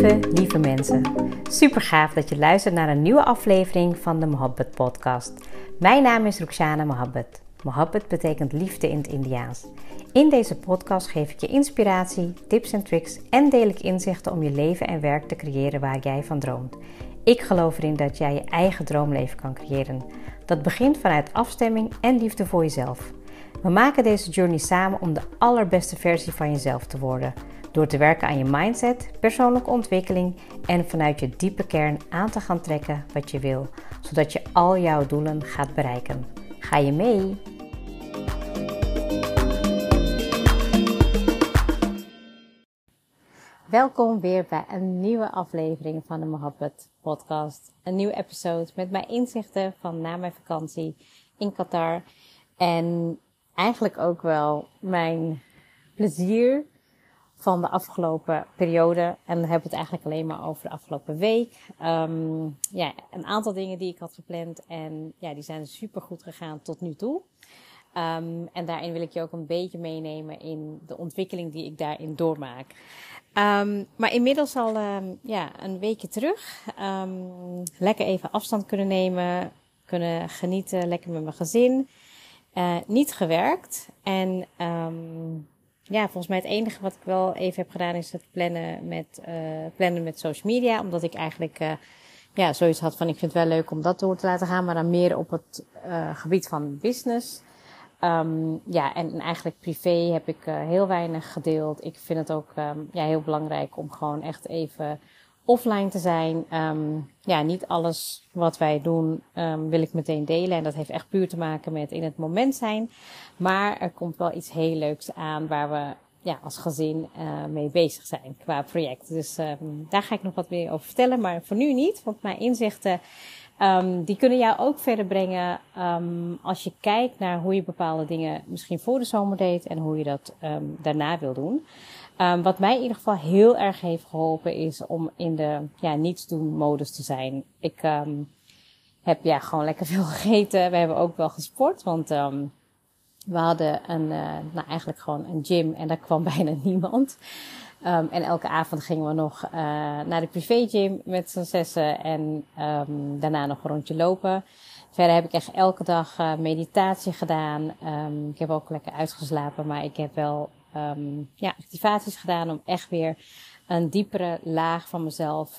Lieve mensen, super gaaf dat je luistert naar een nieuwe aflevering van de Mohabbat podcast. Mijn naam is Rukhsana Mohabbat. Mohabbat betekent liefde in het Indiaans. In deze podcast geef ik je inspiratie, tips en tricks en deel ik inzichten om je leven en werk te creëren waar jij van droomt. Ik geloof erin dat jij je eigen droomleven kan creëren. Dat begint vanuit afstemming en liefde voor jezelf. We maken deze journey samen om de allerbeste versie van jezelf te worden. Door te werken aan je mindset, persoonlijke ontwikkeling en vanuit je diepe kern aan te gaan trekken wat je wil. Zodat je al jouw doelen gaat bereiken. Ga je mee? Welkom weer bij een nieuwe aflevering van de Mohabbat podcast. Een nieuwe episode met mijn inzichten van na mijn vakantie in Qatar. En eigenlijk ook wel mijn plezier van de afgelopen periode. En dan hebben we het eigenlijk alleen maar over de afgelopen week. Een aantal dingen die ik had gepland. En ja, die zijn super goed gegaan tot nu toe. En daarin wil ik je ook een beetje meenemen in de ontwikkeling die ik daarin doormaak. Maar inmiddels al een weekje terug. Lekker even afstand kunnen nemen. Kunnen genieten, lekker met mijn gezin. Niet gewerkt. En volgens mij het enige wat ik wel even heb gedaan is het plannen met social media. Omdat ik eigenlijk zoiets had van ik vind het wel leuk om dat door te laten gaan. Maar dan meer op het gebied van business. En eigenlijk privé heb ik heel weinig gedeeld. Ik vind het ook heel belangrijk om gewoon echt even offline te zijn. Niet alles wat wij doen wil ik meteen delen. En dat heeft echt puur te maken met in het moment zijn. Maar er komt wel iets heel leuks aan waar we als gezin mee bezig zijn qua project. Dus daar ga ik nog wat meer over vertellen. Maar voor nu niet, want mijn inzichten die kunnen jou ook verder brengen als je kijkt naar hoe je bepaalde dingen misschien voor de zomer deed en hoe je dat daarna wil doen. Wat mij in ieder geval heel erg heeft geholpen is om in de niets doen modus te zijn. Ik heb gewoon lekker veel gegeten. We hebben ook wel gesport, want we hadden eigenlijk gewoon een gym en daar kwam bijna niemand. En elke avond gingen we nog naar de privé-gym met z'n zessen en daarna nog een rondje lopen. Verder heb ik echt elke dag meditatie gedaan. Ik heb ook lekker uitgeslapen, maar ik heb wel activaties gedaan om echt weer een diepere laag van mezelf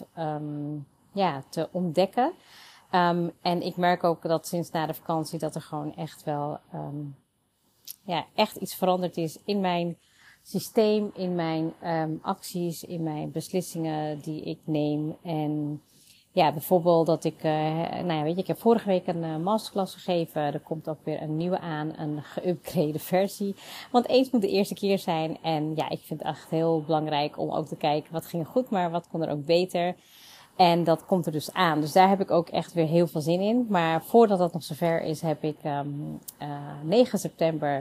te ontdekken. En ik merk ook dat sinds na de vakantie dat er gewoon echt wel echt iets veranderd is in mijn systeem, in mijn acties, in mijn beslissingen die ik neem. En bijvoorbeeld dat ik, ik heb vorige week een masterclass gegeven. Er komt ook weer een nieuwe aan, een geüpgrade versie. Want eens moet de eerste keer zijn. En ik vind het echt heel belangrijk om ook te kijken wat ging er goed, maar wat kon er ook beter. En dat komt er dus aan. Dus daar heb ik ook echt weer heel veel zin in. Maar voordat dat nog zover is, heb ik 9 september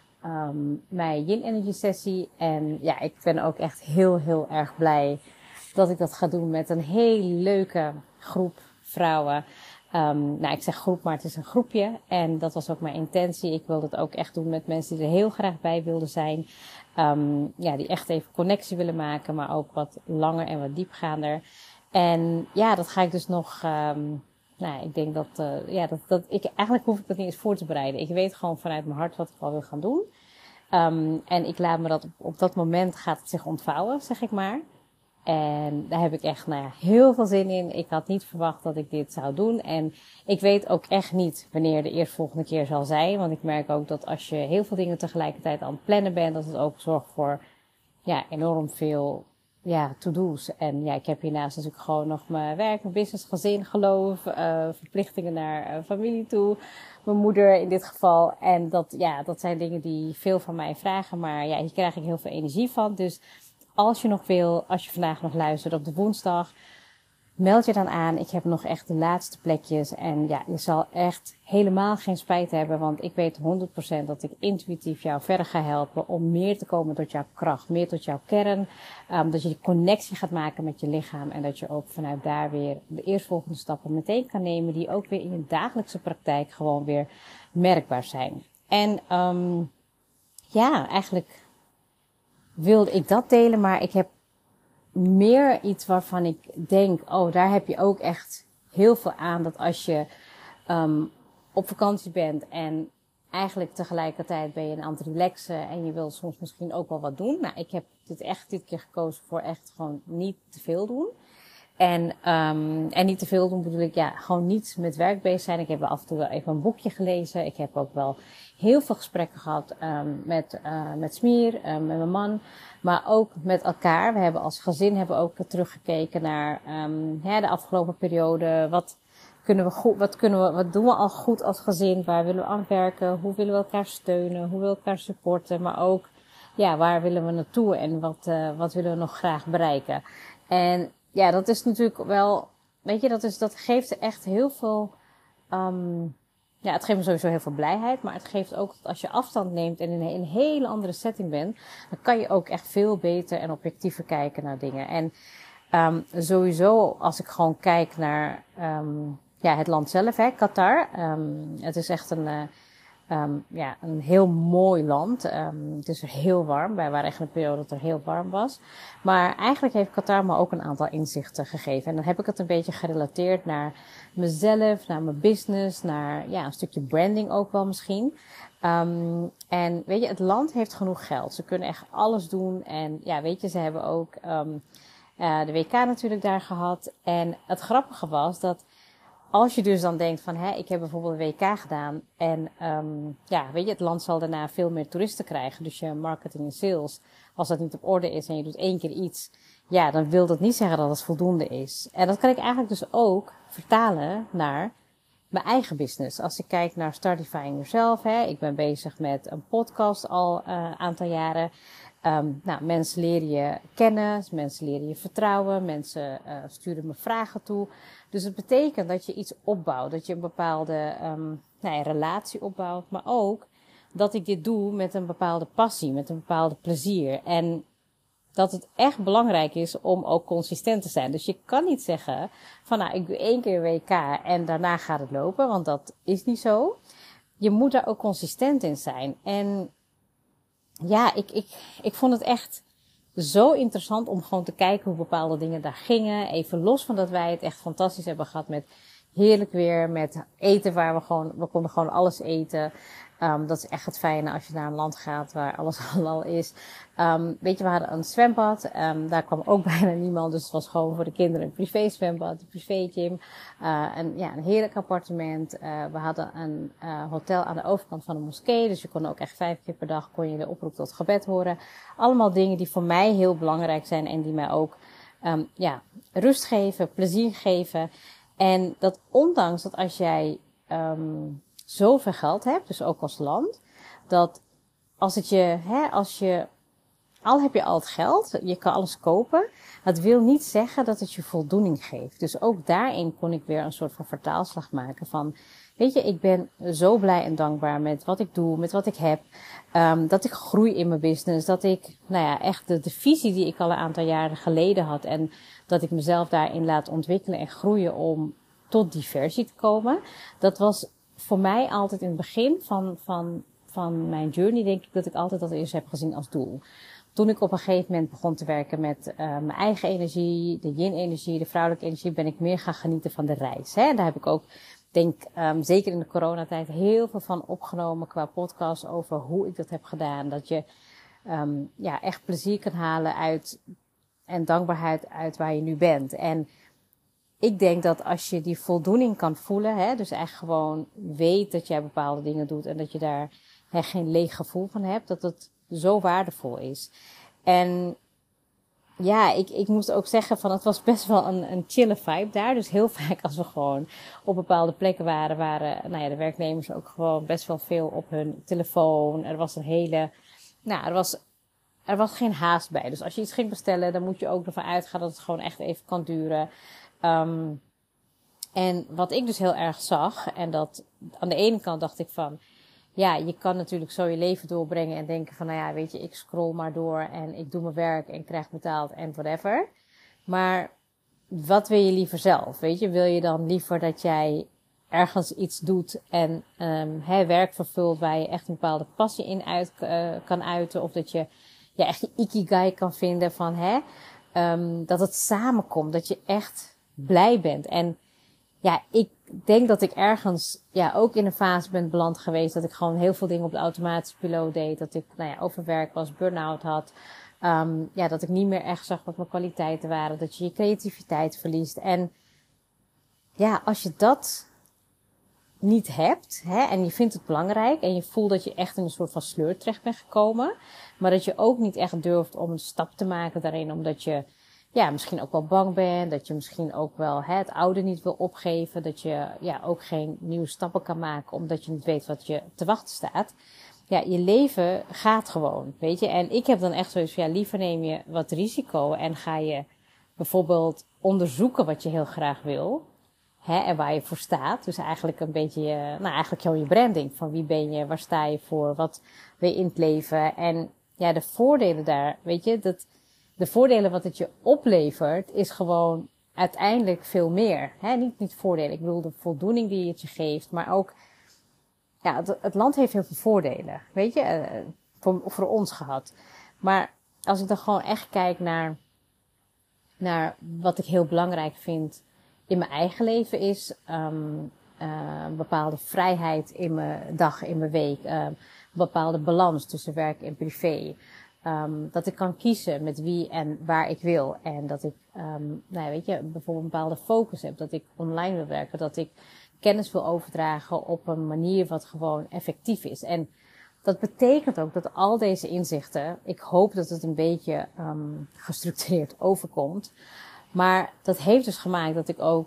mijn Yin Energy sessie. En ik ben ook echt heel, heel erg blij dat ik dat ga doen met een heel leuke groep vrouwen. Ik zeg groep, maar het is een groepje. En dat was ook mijn intentie. Ik wilde het ook echt doen met mensen die er heel graag bij wilden zijn. Die echt even connectie willen maken, maar ook wat langer en wat diepgaander. En dat ga ik dus nog ik denk dat ik eigenlijk hoef ik dat niet eens voor te bereiden. Ik weet gewoon vanuit mijn hart wat ik wel wil gaan doen. En ik laat me dat op dat moment gaat het zich ontvouwen, zeg ik maar. En daar heb ik echt heel veel zin in. Ik had niet verwacht dat ik dit zou doen. En ik weet ook echt niet wanneer de eerstvolgende keer zal zijn. Want ik merk ook dat als je heel veel dingen tegelijkertijd aan het plannen bent, dat het ook zorgt voor enorm veel to-do's. En ik heb hiernaast natuurlijk gewoon nog mijn werk, mijn business, gezin, geloof, verplichtingen naar familie toe. Mijn moeder in dit geval. En dat zijn dingen die veel van mij vragen. Maar hier krijg ik heel veel energie van. Dus als je nog wil, als je vandaag nog luistert op de woensdag, meld je dan aan. Ik heb nog echt de laatste plekjes. En je zal echt helemaal geen spijt hebben. Want ik weet 100% dat ik intuïtief jou verder ga helpen om meer te komen tot jouw kracht. Meer tot jouw kern. Dat je die connectie gaat maken met je lichaam. En dat je ook vanuit daar weer de eerstvolgende stappen meteen kan nemen. Die ook weer in je dagelijkse praktijk gewoon weer merkbaar zijn. En eigenlijk wilde ik dat delen. Maar ik heb meer iets waarvan ik denk, oh, daar heb je ook echt heel veel aan. Dat als je op vakantie bent en eigenlijk tegelijkertijd ben je aan het relaxen en je wil soms misschien ook wel wat doen. Nou, ik heb dit keer gekozen voor echt gewoon niet te veel doen. En niet te veel doen bedoel ik, gewoon niet met werk bezig zijn. Ik heb af en toe wel even een boekje gelezen. Ik heb ook wel heel veel gesprekken gehad met Smier, met mijn man. Maar ook met elkaar. We hebben als gezin ook teruggekeken naar de afgelopen periode. Wat doen we al goed als gezin? Waar willen we aan werken? Hoe willen we elkaar steunen? Hoe willen we elkaar supporten? Maar ook, waar willen we naartoe? En wat willen we nog graag bereiken? En ja, dat is natuurlijk wel, weet je, dat geeft echt heel veel, het geeft me sowieso heel veel blijheid, maar het geeft ook dat als je afstand neemt en in een hele andere setting bent, dan kan je ook echt veel beter en objectiever kijken naar dingen. En sowieso, als ik gewoon kijk naar het land zelf, Qatar, het is echt een heel mooi land. Het is er heel warm. Wij waren echt in een periode dat het er heel warm was. Maar eigenlijk heeft Qatar me ook een aantal inzichten gegeven. En dan heb ik het een beetje gerelateerd naar mezelf, naar mijn business, naar een stukje branding ook wel misschien. En weet je, het land heeft genoeg geld. Ze kunnen echt alles doen. En weet je, ze hebben ook de WK natuurlijk daar gehad. En het grappige was dat als je dus dan denkt van, ik heb bijvoorbeeld een WK gedaan en weet je, het land zal daarna veel meer toeristen krijgen. Dus je marketing en sales, als dat niet op orde is en je doet 1 keer iets, dan wil dat niet zeggen dat het voldoende is. En dat kan ik eigenlijk dus ook vertalen naar mijn eigen business. Als ik kijk naar Startifying Yourself, ik ben bezig met een podcast al een aantal jaren. Mensen leren je kennen, mensen leren je vertrouwen, mensen sturen me vragen toe. Dus het betekent dat je iets opbouwt, dat je een bepaalde relatie opbouwt, maar ook dat ik dit doe met een bepaalde passie, met een bepaalde plezier. En dat het echt belangrijk is om ook consistent te zijn. Dus je kan niet zeggen van ik doe 1 keer WK en daarna gaat het lopen, want dat is niet zo. Je moet daar ook consistent in zijn. En ik vond het echt zo interessant om gewoon te kijken hoe bepaalde dingen daar gingen. Even los van dat wij het echt fantastisch hebben gehad met heerlijk weer, met eten waar we konden gewoon alles eten. Dat is echt het fijne als je naar een land gaat waar alles halal is. Weet je, we hadden een zwembad. Daar kwam ook bijna niemand. Dus het was gewoon voor de kinderen een privé zwembad, een privé gym. Een heerlijk appartement. We hadden een hotel aan de overkant van de moskee. Dus je kon ook echt 5 keer per dag kon je de oproep tot gebed horen. Allemaal dingen die voor mij heel belangrijk zijn en die mij ook rust geven, plezier geven. En dat ondanks dat als jij zoveel geld hebt, dus ook als land, dat al heb je al het geld, je kan alles kopen, dat wil niet zeggen dat het je voldoening geeft. Dus ook daarin kon ik weer een soort van vertaalslag maken van, weet je, ik ben zo blij en dankbaar met wat ik doe, met wat ik heb, dat ik groei in mijn business, dat ik, echt de visie die ik al een aantal jaren geleden had en dat ik mezelf daarin laat ontwikkelen en groeien om tot die versie te komen. Dat was voor mij altijd in het begin van mijn journey, denk ik dat ik altijd dat eerst heb gezien als doel. Toen ik op een gegeven moment begon te werken met mijn eigen energie, de yin-energie, de vrouwelijke energie, ben ik meer gaan genieten van de reis. En daar heb ik ook, zeker in de coronatijd, heel veel van opgenomen qua podcast over hoe ik dat heb gedaan. Dat je echt plezier kan halen uit en dankbaarheid uit waar je nu bent. En ik denk dat als je die voldoening kan voelen, dus echt gewoon weet dat jij bepaalde dingen doet en dat je daar geen leeg gevoel van hebt, dat het zo waardevol is. En ik moest ook zeggen van het was best wel een chille vibe daar. Dus heel vaak als we gewoon op bepaalde plekken waren de werknemers ook gewoon best wel veel op hun telefoon. Er was er was geen haast bij. Dus als je iets ging bestellen, dan moet je ook ervan uitgaan dat het gewoon echt even kan duren. En wat ik dus heel erg zag, en dat aan de ene kant dacht ik van, je kan natuurlijk zo je leven doorbrengen en denken van, weet je, ik scroll maar door en ik doe mijn werk en krijg betaald en whatever. Maar wat wil je liever zelf? Weet je, wil je dan liever dat jij ergens iets doet en werk vervult waar je echt een bepaalde passie in kan uiten, of dat je echt je ikigai kan vinden van Dat het samenkomt, dat je echt blij bent. En ja, ik denk dat ik ergens ook in een fase ben beland geweest dat ik gewoon heel veel dingen op de automatische piloot deed. Dat ik overwerk was, burn-out had. Dat ik niet meer echt zag wat mijn kwaliteiten waren. Dat je je creativiteit verliest. En ja, als je dat niet hebt, en je vindt het belangrijk en je voelt dat je echt in een soort van sleur terecht bent gekomen, maar dat je ook niet echt durft om een stap te maken daarin, omdat je misschien ook wel bang bent, dat je misschien ook wel het oude niet wil opgeven, dat je ook geen nieuwe stappen kan maken, omdat je niet weet wat je te wachten staat. Ja, je leven gaat gewoon, weet je. En ik heb dan echt zoiets van, liever neem je wat risico en ga je bijvoorbeeld onderzoeken wat je heel graag wil. En waar je voor staat. Dus eigenlijk een beetje, eigenlijk gewoon je branding. Van wie ben je, waar sta je voor, wat wil je in het leven. En de voordelen daar, weet je, de voordelen wat het je oplevert, is gewoon uiteindelijk veel meer. Niet voordelen, ik bedoel de voldoening die het je geeft, maar ook, het land heeft heel veel voordelen, weet je, voor ons gehad. Maar als ik dan gewoon echt kijk naar wat ik heel belangrijk vind in mijn eigen leven is een bepaalde vrijheid in mijn dag, in mijn week. Een bepaalde balans tussen werk en privé. Dat ik kan kiezen met wie en waar ik wil. En dat ik bijvoorbeeld een bepaalde focus heb. Dat ik online wil werken. Dat ik kennis wil overdragen op een manier wat gewoon effectief is. En dat betekent ook dat al deze inzichten, ik hoop dat het een beetje gestructureerd overkomt. Maar dat heeft dus gemaakt dat ik ook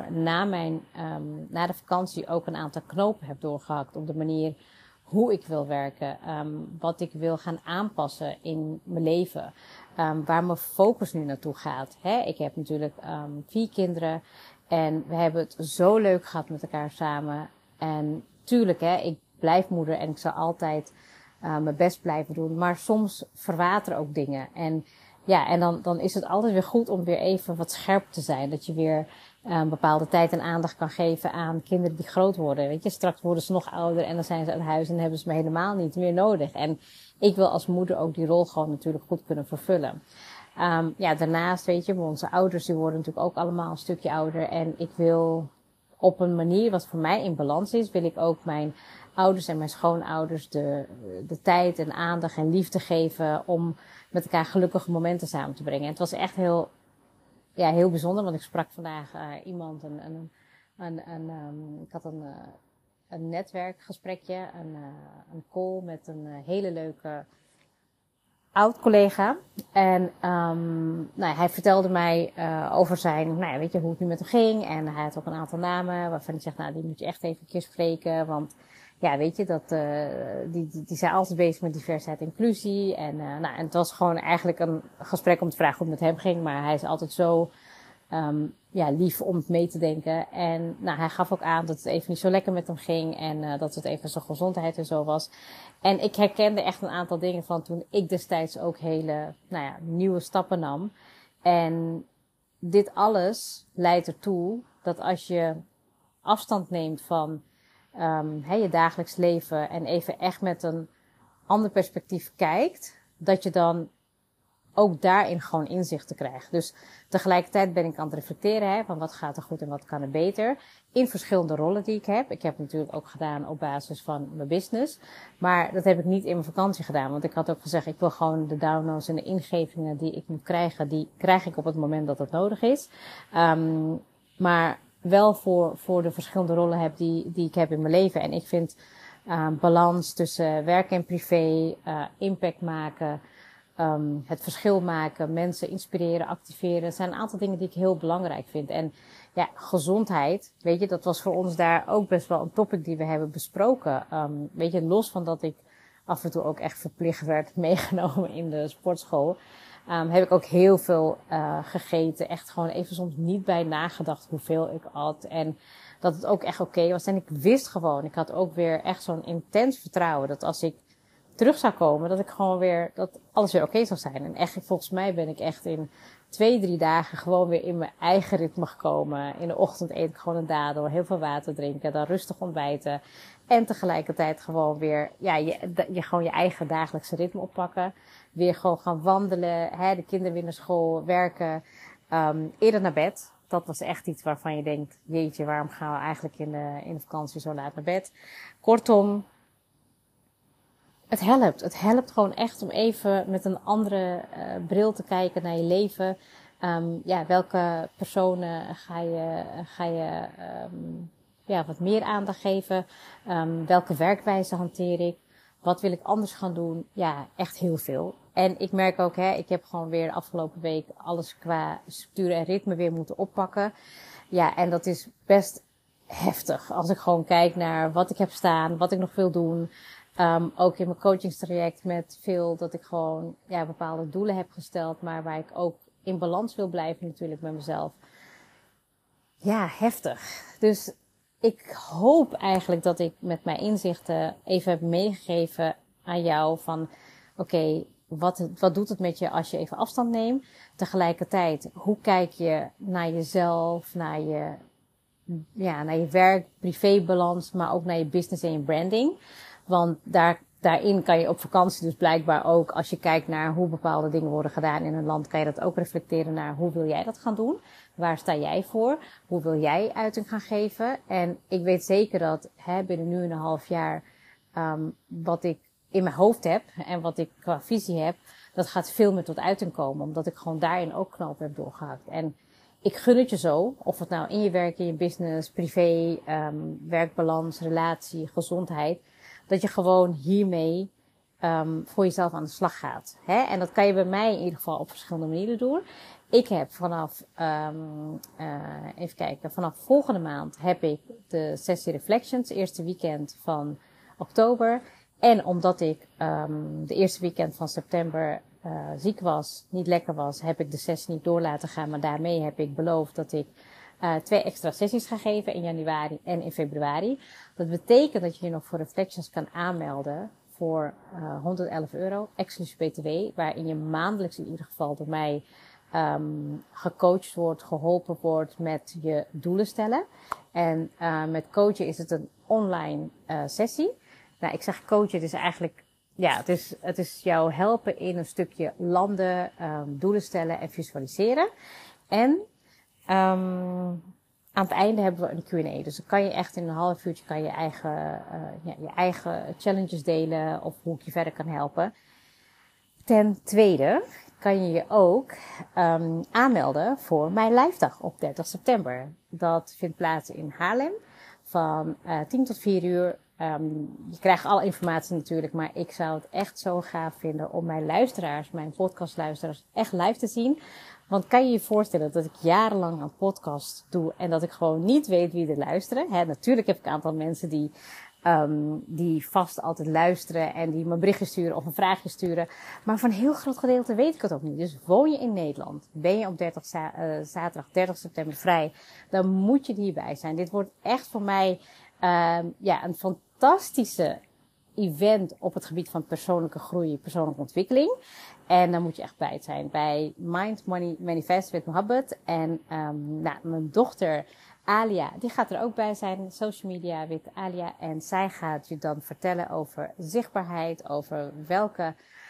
na de vakantie ook een aantal knopen heb doorgehakt op de manier hoe ik wil werken, wat ik wil gaan aanpassen in mijn leven, waar mijn focus nu naartoe gaat. Ik heb natuurlijk 4 kinderen en we hebben het zo leuk gehad met elkaar samen. En tuurlijk, ik blijf moeder en ik zal altijd mijn best blijven doen, maar soms verwateren ook dingen. En dan is het altijd weer goed om weer even wat scherp te zijn. Dat je weer bepaalde tijd en aandacht kan geven aan kinderen die groot worden. Weet je, straks worden ze nog ouder en dan zijn ze uit huis en hebben ze me helemaal niet meer nodig. En ik wil als moeder ook die rol gewoon natuurlijk goed kunnen vervullen. Daarnaast, weet je, onze ouders die worden natuurlijk ook allemaal een stukje ouder. En ik wil op een manier wat voor mij in balans is, wil ik ook mijn ouders en mijn schoonouders de tijd en aandacht en liefde geven om met elkaar gelukkige momenten samen te brengen. En het was echt heel bijzonder, want ik sprak vandaag iemand, ik had een netwerkgesprekje, een call met een hele leuke oud-collega. En hij vertelde mij over zijn, hoe het nu met hem ging. En hij had ook een aantal namen waarvan hij zegt, die moet je echt even een keer spreken, want weet je, die zijn altijd bezig met diversiteit en inclusie. En het was gewoon eigenlijk een gesprek om te vragen hoe het met hem ging. Maar hij is altijd zo lief om het mee te denken. En hij gaf ook aan dat het even niet zo lekker met hem ging. En dat het even zijn gezondheid en zo was. En ik herkende echt een aantal dingen van toen ik destijds ook hele nieuwe stappen nam. En dit alles leidt ertoe dat als je afstand neemt van je dagelijks leven en even echt met een ander perspectief kijkt, dat je dan ook daarin gewoon inzichten krijgt. Dus tegelijkertijd ben ik aan het reflecteren van wat gaat er goed en wat kan er beter. In verschillende rollen die ik heb. Ik heb het natuurlijk ook gedaan op basis van mijn business. Maar dat heb ik niet in mijn vakantie gedaan. Want ik had ook gezegd, ik wil gewoon de downloads en de ingevingen die ik moet krijgen, die krijg ik op het moment dat het nodig is. Maar wel voor de verschillende rollen heb die ik heb in mijn leven. En ik vind balans tussen werk en privé, impact maken, het verschil maken, mensen inspireren, activeren. Dat zijn een aantal dingen die ik heel belangrijk vind. En gezondheid, weet je, dat was voor ons daar ook best wel een topic die we hebben besproken. Weet je, los van dat ik af en toe ook echt verplicht werd meegenomen in de sportschool, heb ik ook heel veel gegeten. Echt gewoon even soms niet bij nagedacht hoeveel ik at. En dat het ook echt oké was. En ik wist gewoon, ik had ook weer echt zo'n intens vertrouwen dat als ik terug zou komen, dat ik gewoon weer, dat alles weer oké zou zijn. En echt, volgens mij ben ik echt in 2-3 dagen gewoon weer in mijn eigen ritme gekomen. In de ochtend eet ik gewoon een dadel, heel veel water drinken, dan rustig ontbijten. En tegelijkertijd gewoon weer, gewoon je eigen dagelijkse ritme oppakken. Weer gewoon gaan wandelen, de kinderen weer naar school, werken, eerder naar bed. Dat was echt iets waarvan je denkt, jeetje, waarom gaan we eigenlijk in de vakantie zo laat naar bed? Kortom, het helpt. Het helpt gewoon echt om even met een andere bril te kijken naar je leven. Welke personen ga je wat meer aandacht geven? Welke werkwijze hanteer ik? Wat wil ik anders gaan doen? Ja, echt heel veel. En ik merk ook, ik heb gewoon weer de afgelopen week alles qua structuur en ritme weer moeten oppakken. Ja, en dat is best heftig. Als ik gewoon kijk naar wat ik heb staan, wat ik nog wil doen. Ook in mijn coachingstraject met veel dat ik gewoon bepaalde doelen heb gesteld, maar waar ik ook in balans wil blijven natuurlijk met mezelf. Ja, heftig. Dus ik hoop eigenlijk dat ik met mijn inzichten even heb meegegeven aan jou van oké, wat doet het met je als je even afstand neemt? Tegelijkertijd, hoe kijk je naar jezelf, naar je werk, privébalans, maar ook naar je business en je branding? Want daarin kan je op vakantie dus blijkbaar ook, als je kijkt naar hoe bepaalde dingen worden gedaan in een land, kan je dat ook reflecteren naar hoe wil jij dat gaan doen? Waar sta jij voor? Hoe wil jij uiting gaan geven? En ik weet zeker dat binnen nu en een half jaar, wat ik in mijn hoofd heb en wat ik qua visie heb, dat gaat veel meer tot uiting komen. Omdat ik gewoon daarin ook knopen heb doorgehakt. En ik gun het je zo, of het nou in je werk, in je business, privé, werkbalans, relatie, gezondheid, dat je gewoon hiermee voor jezelf aan de slag gaat. En dat kan je bij mij in ieder geval op verschillende manieren doen. Ik heb vanaf volgende maand heb ik de sessie Reflections, eerste weekend van oktober. En omdat ik de eerste weekend van september ziek was, niet lekker was, heb ik de sessie niet door laten gaan. Maar daarmee heb ik beloofd dat ik 2 extra sessies ga geven in januari en in februari. Dat betekent dat je je nog voor Reflections kan aanmelden voor €111, exclusief BTW. Waarin je maandelijks in ieder geval door mij gecoacht wordt, geholpen wordt met je doelen stellen. En met coachen is het een online sessie. Nou, ik zeg coachen, het is eigenlijk, het is jou helpen in een stukje landen, doelen stellen en visualiseren. En aan het einde hebben we een Q&A. Dus dan kan je echt in een half uurtje je eigen challenges delen of hoe ik je verder kan helpen. Ten tweede kan je je ook aanmelden voor mijn live dag op 30 september. Dat vindt plaats in Haarlem van 10 tot 4 uur. Je krijgt alle informatie natuurlijk, maar ik zou het echt zo gaaf vinden om mijn podcastluisteraars echt live te zien. Want kan je je voorstellen dat ik jarenlang een podcast doe en dat ik gewoon niet weet wie er luisteren? Natuurlijk heb ik een aantal mensen die vast altijd luisteren en die me berichtjes sturen of een vraagje sturen. Maar van een heel groot gedeelte weet ik het ook niet. Dus woon je in Nederland, ben je op zaterdag 30 september vrij, dan moet je hierbij zijn. Dit wordt echt voor mij een fantastische event op het gebied van persoonlijke groei, persoonlijke ontwikkeling. En dan moet je echt bij zijn bij Mind Money Manifest with Mohabbat. En mijn dochter Alia, die gaat er ook bij zijn, social media with Alia. En zij gaat je dan vertellen over zichtbaarheid, over welke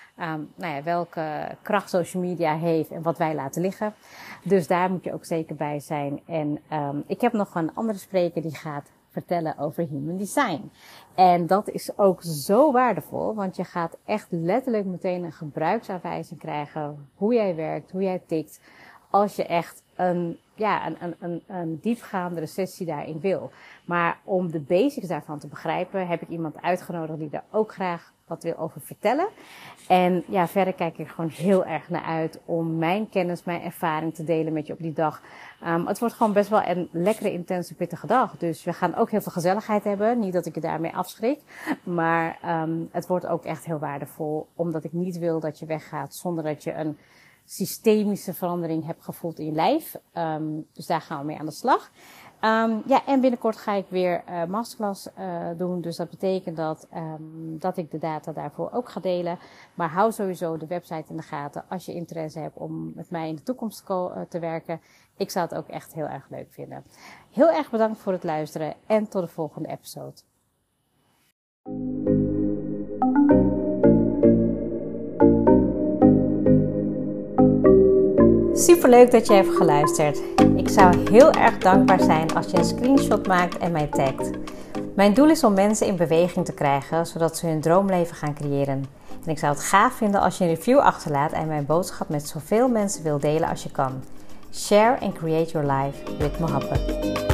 kracht social media heeft en wat wij laten liggen. Dus daar moet je ook zeker bij zijn. En ik heb nog een andere spreker die gaat vertellen over human design. En dat is ook zo waardevol, want je gaat echt letterlijk meteen een gebruiksaanwijzing krijgen hoe jij werkt, hoe jij tikt, als je echt een diepgaandere sessie daarin wil. Maar om de basics daarvan te begrijpen, heb ik iemand uitgenodigd die daar ook graag wat wil over vertellen. En verder kijk ik gewoon heel erg naar uit om mijn kennis, mijn ervaring te delen met je op die dag. Het wordt gewoon best wel een lekkere, intense, pittige dag. Dus we gaan ook heel veel gezelligheid hebben. Niet dat ik je daarmee afschrik. Maar het wordt ook echt heel waardevol. Omdat ik niet wil dat je weggaat zonder dat je een systemische verandering hebt gevoeld in je lijf. Dus daar gaan we mee aan de slag. En binnenkort ga ik weer masterclass doen. Dus dat betekent dat ik de data daarvoor ook ga delen. Maar hou sowieso de website in de gaten als je interesse hebt om met mij in de toekomst te werken. Ik zou het ook echt heel erg leuk vinden. Heel erg bedankt voor het luisteren en tot de volgende episode. Superleuk dat je hebt geluisterd. Ik zou heel erg dankbaar zijn als je een screenshot maakt en mij tagt. Mijn doel is om mensen in beweging te krijgen, zodat ze hun droomleven gaan creëren. En ik zou het gaaf vinden als je een review achterlaat en mijn boodschap met zoveel mensen wilt delen als je kan. Share and create your life with Mohabbat.